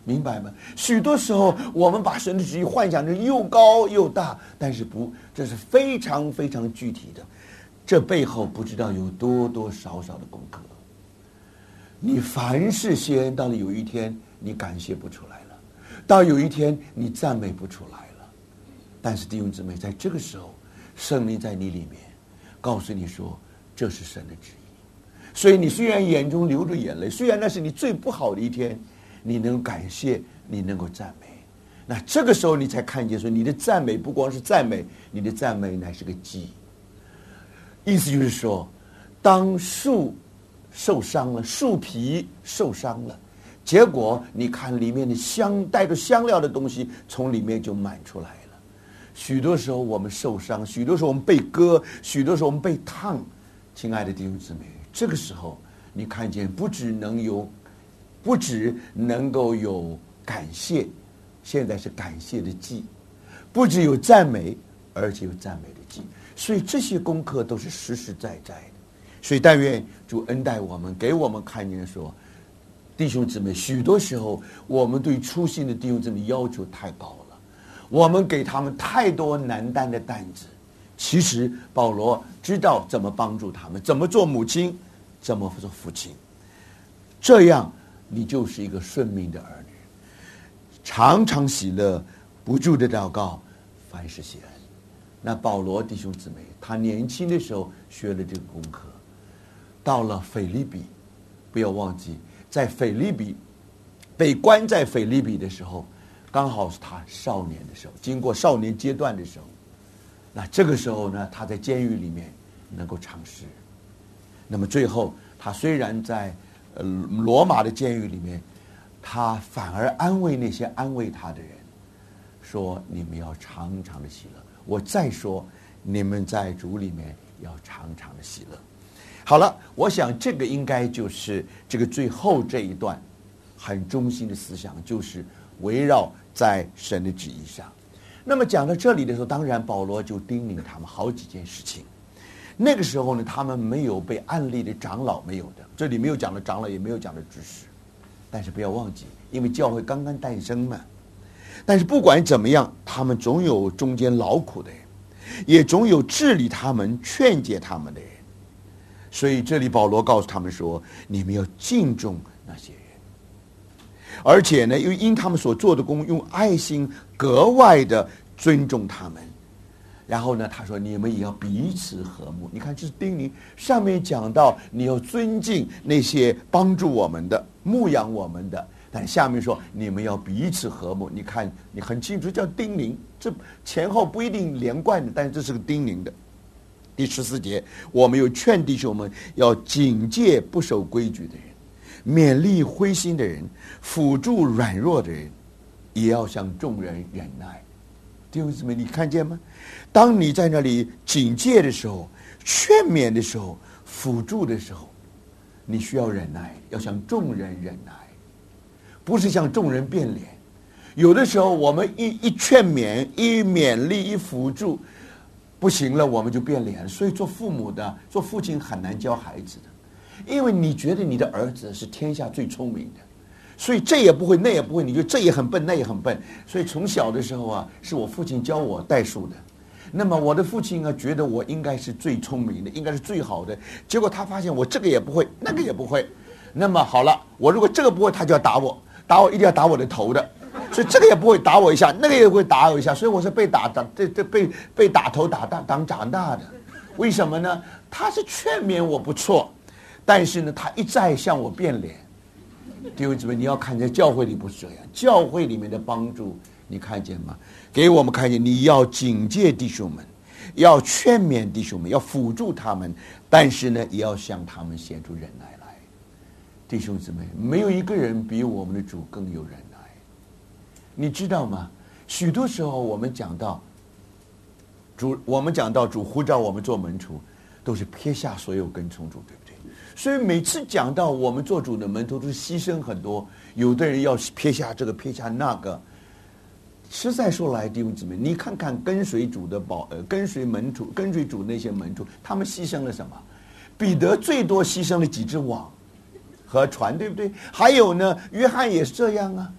明白吗？许多时候我们把神的旨意幻想成又高又大，但是不，这是非常非常具体的，这背后不知道有多多少少的功课。你凡事先，到了有一天你感谢不出来了，到有一天你赞美不出来了。但是弟兄姊妹，在这个时候，圣灵在你里面告诉你说，这是神的旨意。所以你虽然眼中流着眼泪，虽然那是你最不好的一天，你能够感谢，你能够赞美，那这个时候你才看见说，你的赞美不光是赞美，你的赞美乃是个祭。意思就是说，当树受伤了，树皮受伤了，结果你看里面的香带着香料的东西从里面就满出来了。许多时候我们受伤，许多时候我们被割，许多时候我们被烫。亲爱的弟兄姊妹，这个时候你看见不只能有不只能够有感谢，现在是感谢的祭，不只有赞美，而且有赞美的祭。所以这些功课都是实实在在的。所以但愿主恩待我们，给我们看见说，弟兄姊妹，许多时候我们对初信的弟兄姊妹要求太高了，我们给他们太多难担的担子。其实保罗知道怎么帮助他们，怎么做母亲，怎么做父亲，这样你就是一个顺命的儿女，常常喜乐，不住的祷告，凡事谢恩。那保罗弟兄姊妹，他年轻的时候学了这个功课，到了腓立比，不要忘记，在腓立比被关在腓立比的时候，刚好是他少年的时候，经过少年阶段的时候，那这个时候呢，他在监狱里面能够尝试。那么最后他虽然在呃罗马的监狱里面，他反而安慰那些安慰他的人，说你们要常常的喜乐。我再说，你们在主里面要常常的喜乐。好了，我想这个应该就是这个最后这一段很中心的思想，就是围绕在神的旨意上。那么讲到这里的时候，当然保罗就叮咛他们好几件事情。那个时候呢，他们没有被按立的长老，没有的，这里没有讲的长老，也没有讲的执事。但是不要忘记，因为教会刚刚诞生嘛。但是不管怎么样，他们总有中间劳苦的人，也总有治理他们、劝诫他们的人。所以这里保罗告诉他们说，你们要敬重那些人，而且呢，又因他们所做的工，用爱心格外的尊重他们。然后呢，他说你们也要彼此和睦。你看，这是叮咛。上面讲到你要尊敬那些帮助我们的、牧养我们的，但下面说你们要彼此和睦。你看，你很清楚叫叮咛，这前后不一定连贯的，但是这是个叮咛的。第十四节，我们有劝弟兄们要警戒不守规矩的人，勉励灰心的人，辅助软弱的人，也要向众人忍耐。弟兄姊妹，你看见吗？当你在那里警戒的时候、劝勉的时候、辅助的时候，你需要忍耐，要向众人忍耐，不是向众人变脸。有的时候我们一一劝勉、一勉励、一辅助不行了，我们就变脸。所以做父母的、做父亲很难教孩子的，因为你觉得你的儿子是天下最聪明的，所以这也不会那也不会，你觉得这也很笨那也很笨。所以从小的时候啊，是我父亲教我代数的。那么我的父亲啊，觉得我应该是最聪明的，应该是最好的。结果他发现我这个也不会，那个也不会。那么好了，我如果这个不会，他就要打我，打我一定要打我的头的。所以这个也不会打我一下，那个也会打我一下。所以我是被打打这这被被打头打大当长大的。为什么呢？他是劝勉我不错，但是呢，他一再向我变脸。弟兄姊妹，你要看在教会里不是这样，教会里面的帮助你看见吗？给我们看见，你要警戒弟兄们，要劝勉弟兄们，要辅助他们，但是呢，也要向他们显出忍耐来。弟兄姊妹，没有一个人比我们的主更有忍耐。你知道吗？许多时候我们讲到主，我们讲到主呼召我们做门徒，都是撇下所有跟从主，对不对？所以每次讲到我们做主的门徒，都是牺牲很多。有的人要撇下这个，撇下那个。实在说来，弟兄姊妹，你看看跟随主的保，呃，跟随门徒，跟随主那些门徒，他们牺牲了什么？彼得最多牺牲了几只网和船，对不对？还有呢，约翰也是这样啊。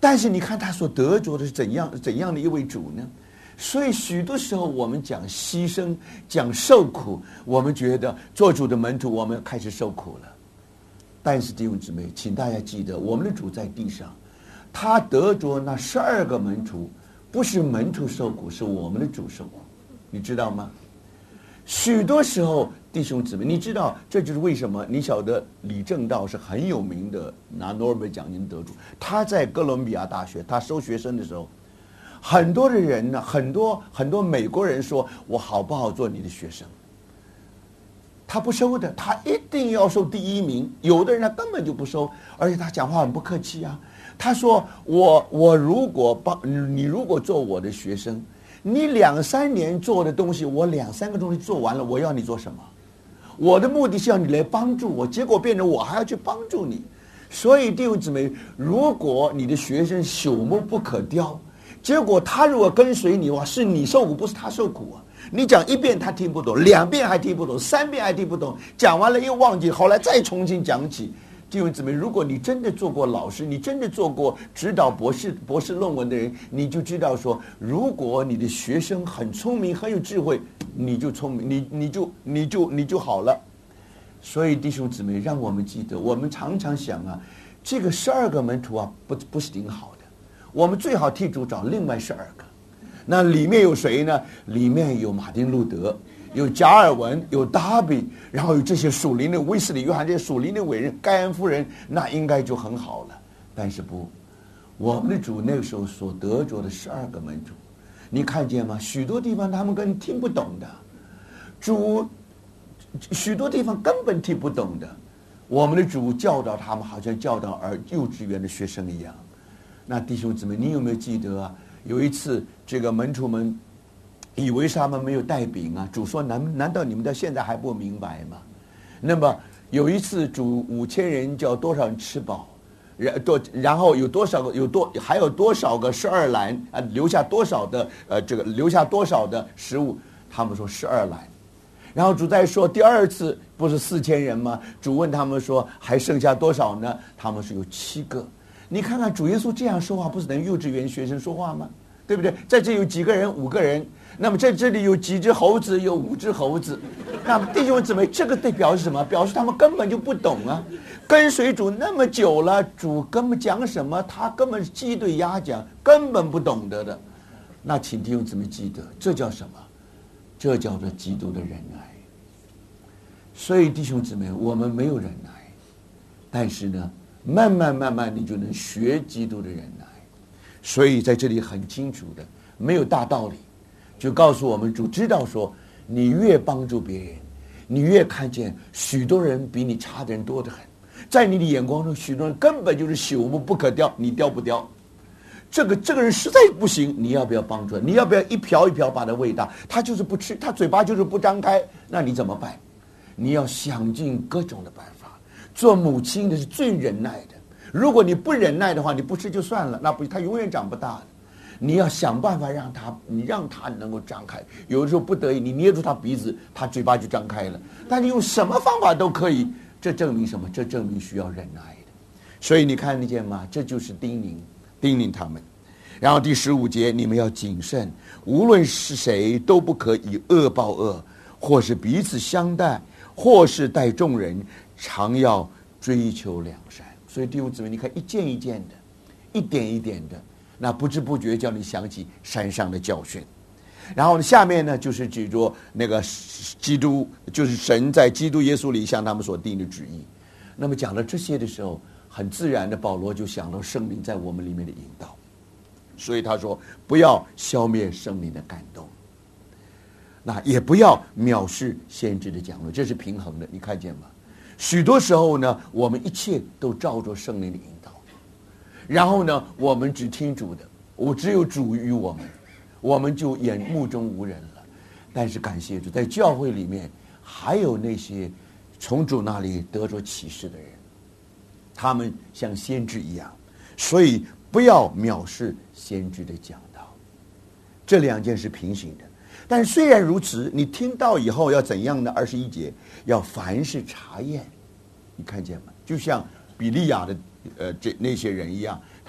但是你看他所得着的是怎样怎样的一位主呢？所以许多时候我们讲牺牲，讲受苦，我们觉得做主的门徒我们开始受苦了。但是弟兄姊妹，请大家记得，我们的主在地上，他得着那十二个门徒，不是门徒受苦，是我们的主受苦，你知道吗？许多时候弟兄姊妹，你知道这就是为什么你晓得李政道是很有名的拿诺贝尔奖金得主，他在哥伦比亚大学他收学生的时候，很多的人呢，很多很多美国人说我好不好做你的学生，他不收的，他一定要收第一名。有的人他根本就不收，而且他讲话很不客气啊。他说我我如果帮你，如果做我的学生，你两三年做的东西，我两三个东西做完了，我要你做什么？我的目的是要你来帮助我，结果变成我还要去帮助你。所以弟兄姊妹，如果你的学生朽木不可雕，结果他如果跟随你的话，是你受苦，不是他受苦啊。你讲一遍他听不懂，两遍还听不懂，三遍还听不懂，讲完了又忘记，后来再重新讲起。弟兄姊妹，如果你真的做过老师，你真的做过指导博士博士论文的人，你就知道说，如果你的学生很聪明很有智慧，你就聪明，你你就你就你就好了。所以弟兄姊妹，让我们记得，我们常常想啊，这个十二个门徒啊，不不是挺好的，我们最好替主找另外十二个。那里面有谁呢？里面有马丁路德，有加尔文，有达比，然后有这些属灵的威斯理约翰，这些属灵的伟人，盖恩夫人，那应该就很好了。但是不，我们的主那个时候所得着的十二个门徒，你看见吗？许多地方他们根本听不懂的，主许多地方根本听不懂的，我们的主教导他们，好像教导儿幼稚园的学生一样。那弟兄姊妹，你有没有记得啊？有一次，这个门徒们以为是他们没有带饼啊，主说：“难难道你们到现在还不明白吗？”那么有一次，主五千人叫多少人吃饱，然多然后有多少个有多还有多少个十二篮啊，留下多少的呃这个留下多少的食物？他们说十二篮。然后主再说第二次不是四千人吗？主问他们说还剩下多少呢？他们说有七个。你看看主耶稣这样说话，不是等于幼稚园学生说话吗？对不对？在这有几个人？五个人。那么在这里有几只猴子？有五只猴子。那么弟兄姊妹，这个对表示什么？表示他们根本就不懂啊！跟随主那么久了，主根本讲什么，他根本是鸡对鸭讲，根本不懂得的。那请弟兄姊妹记得，这叫什么？这叫做基督的忍耐。所以弟兄姊妹，我们没有忍耐，但是呢，慢慢慢慢你就能学基督的忍耐。所以在这里很清楚的，没有大道理，就告诉我们主知道说，你越帮助别人，你越看见许多人比你差的人多得很，在你的眼光中，许多人根本就是朽木不可雕，你雕不雕？这个这个人实在不行，你要不要帮助他？你要不要一瓢一瓢把他喂大？他就是不吃，他嘴巴就是不张开，那你怎么办？你要想尽各种的办法。做母亲的是最忍耐的，如果你不忍耐的话，你不吃就算了，那不他永远长不大的。你要想办法让他，你让他能够张开。有的时候不得已，你捏住他鼻子，他嘴巴就张开了。但你用什么方法都可以，这证明什么？这证明需要忍耐的。所以你看得见吗？这就是叮咛，叮咛他们。然后第十五节，你们要谨慎，无论是谁都不可以恶报恶，或是彼此相待，或是待众人，常要追求良善。所以弟兄姊妹，你看一件一件的，一点一点的，那不知不觉叫你想起山上的教训。然后下面呢，就是指着那个基督，就是神在基督耶稣里向他们所定的旨意。那么讲了这些的时候，很自然的保罗就想到圣灵在我们里面的引导，所以他说不要消灭圣灵的感动，那也不要藐视先知的讲论，这是平衡的，你看见吗？许多时候呢，我们一切都照着圣灵的引导，然后呢，我们只听主的，我只有主与我们，我们就眼目中无人了。但是感谢主，在教会里面还有那些从主那里得着启示的人，他们像先知一样，所以不要藐视先知的讲道，这两件是平行的。但虽然如此，你听到以后要怎样呢？二十一节要凡事查验，你看见吗？就像比利亚的呃这那些人一样，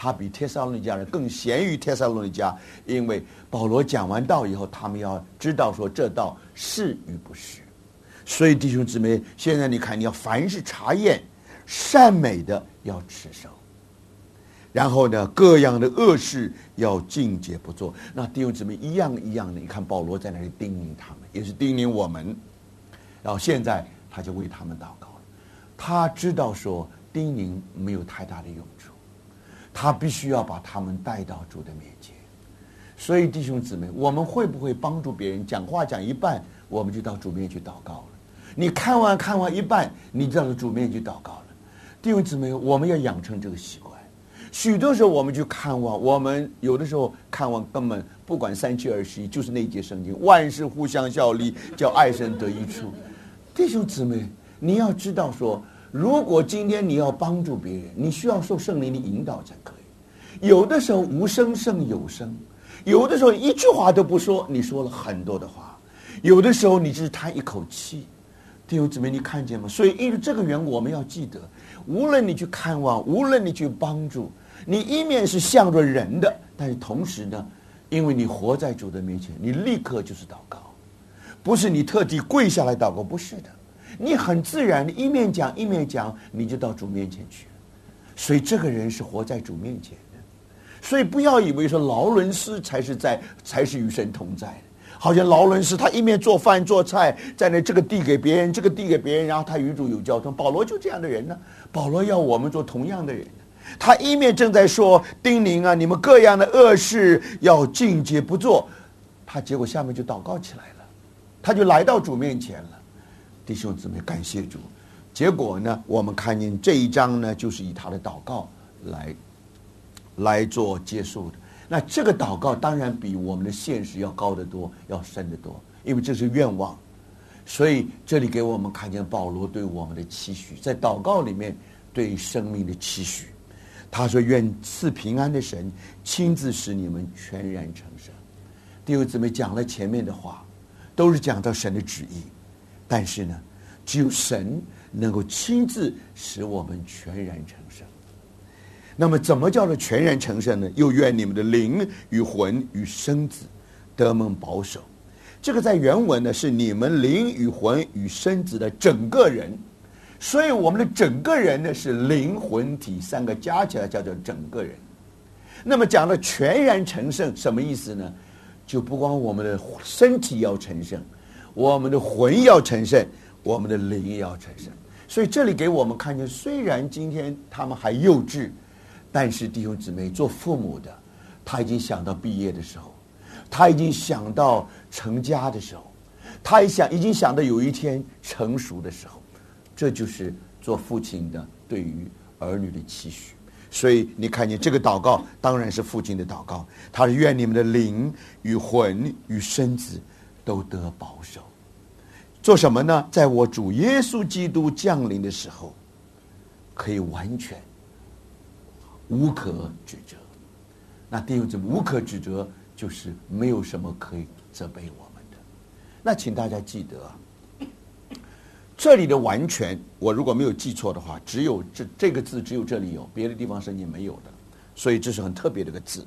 他比帖撒罗尼迦人更贤于帖撒罗尼迦，因为保罗讲完道以后，他们要知道说这道是与不是。所以弟兄姊妹，现在你看，你要凡是查验善美的要持守，然后呢，各样的恶事要禁戒不做。那弟兄姊妹一样一样的，你看保罗在那里叮咛他们，也是叮咛我们。然后现在他就为他们祷告了，他知道说叮咛没有太大的用处，他必须要把他们带到主的面前。所以弟兄姊妹，我们会不会帮助别人？讲话讲一半，我们就到主面去祷告了。你看完看完一半，你就到主面去祷告了。弟兄姊妹，我们要养成这个习惯。许多时候我们去看望，我们有的时候看望根本不管三七二十一，就是那一节圣经，万事互相效力，叫爱神得益处。弟兄姊妹，你要知道说，如果今天你要帮助别人，你需要受圣灵的引导才可以。有的时候无声胜有声，有的时候一句话都不说，你说了很多的话，有的时候你只是叹一口气。弟兄姊妹，你看见吗？所以因为这个缘故，我们要记得，无论你去看望，无论你去帮助，你一面是向着人的，但是同时呢，因为你活在主的面前，你立刻就是祷告，不是你特地跪下来祷告，不是的，你很自然，你一面讲一面讲，你就到主面前去了。所以这个人是活在主面前的。所以不要以为说劳伦斯才是在才是与神同在的。好像劳伦斯他一面做饭做菜，在那这个递给别人，这个递给别人，然后他与主有交通。保罗就这样的人呢，保罗要我们做同样的人。他一面正在说叮咛啊，你们各样的恶事要禁戒不做，他结果下面就祷告起来了，他就来到主面前了。弟兄姊妹，感谢主。结果呢，我们看见这一章呢，就是以他的祷告来来做结束的。那这个祷告当然比我们的现实要高得多，要深得多，因为这是愿望。所以这里给我们看见保罗对我们的期许，在祷告里面对生命的期许。他说：“愿赐平安的神亲自使你们全然成圣。”弟兄姊妹，讲了前面的话，都是讲到神的旨意，但是呢，只有神能够亲自使我们全然成圣。那么怎么叫做全然成圣呢？又愿你们的灵与魂与身子得蒙保守。这个在原文呢是你们灵与魂与身子的整个人，所以我们的整个人呢是灵魂体三个加起来叫做整个人。那么讲到全然成圣什么意思呢？就不光我们的身体要成圣，我们的魂要成圣，我们的灵也要成圣。所以这里给我们看见，虽然今天他们还幼稚，但是弟兄姊妹，做父母的他已经想到毕业的时候，他已经想到成家的时候，他也想已经想到有一天成熟的时候。这就是做父亲的对于儿女的期许。所以你看见这个祷告当然是父亲的祷告，他是愿你们的灵与魂与身子都得保守。做什么呢？在我主耶稣基督降临的时候，可以完全无可指责。那弟兄姊妹，无可指责就是没有什么可以责备我们的。那请大家记得啊，这里的完全，我如果没有记错的话，只有这这个字只有这里有，别的地方圣经没有的，所以这是很特别的一个字。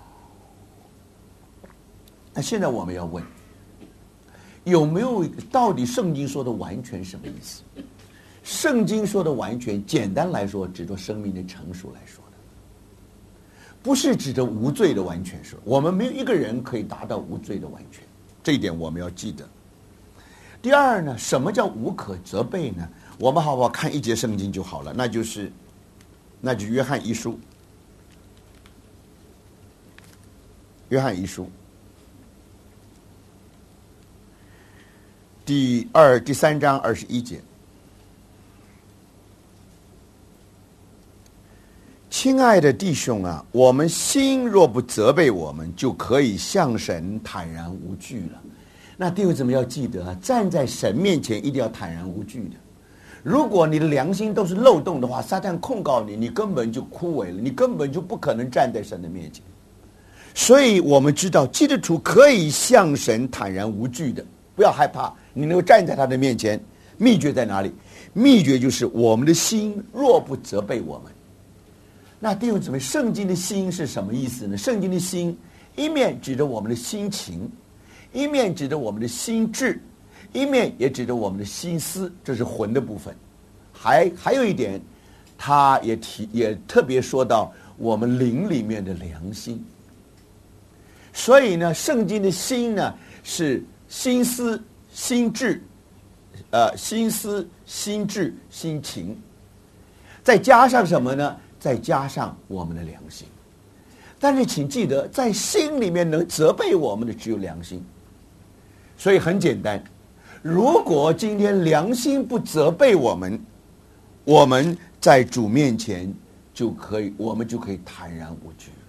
那现在我们要问，有没有到底圣经说的完全什么意思？圣经说的完全，简单来说，指着生命的成熟来说的，不是指着无罪的完全说。我们没有一个人可以达到无罪的完全，这一点我们要记得。第二呢，什么叫无可责备呢？我们好不好看一节圣经就好了，那就是那就是约翰一书，约翰一书第二第三章二十一节。亲爱的弟兄啊，我们心若不责备我们，就可以向神坦然无惧了。那弟兄姊妹要记得啊，站在神面前一定要坦然无惧的。如果你的良心都是漏洞的话，撒旦控告你，你根本就枯萎了，你根本就不可能站在神的面前。所以我们知道基督徒可以向神坦然无惧的，不要害怕，你能够站在他的面前。秘诀在哪里？秘诀就是我们的心若不责备我们。 那弟兄姊妹，圣经的心是什么意思呢？圣经的心一面指着我们的心情，一面指着我们的心智，一面也指着我们的心思，这是魂的部分。还还有一点，他也提也特别说到我们灵里面的良心。所以呢，圣经的心呢是心思、心智，呃，心思、心智、心情，再加上什么呢？再加上我们的良心。但是请记得，在心里面能责备我们的只有良心。所以很简单，如果今天良心不责备我们，我们在主面前就可以，我们就可以坦然无惧。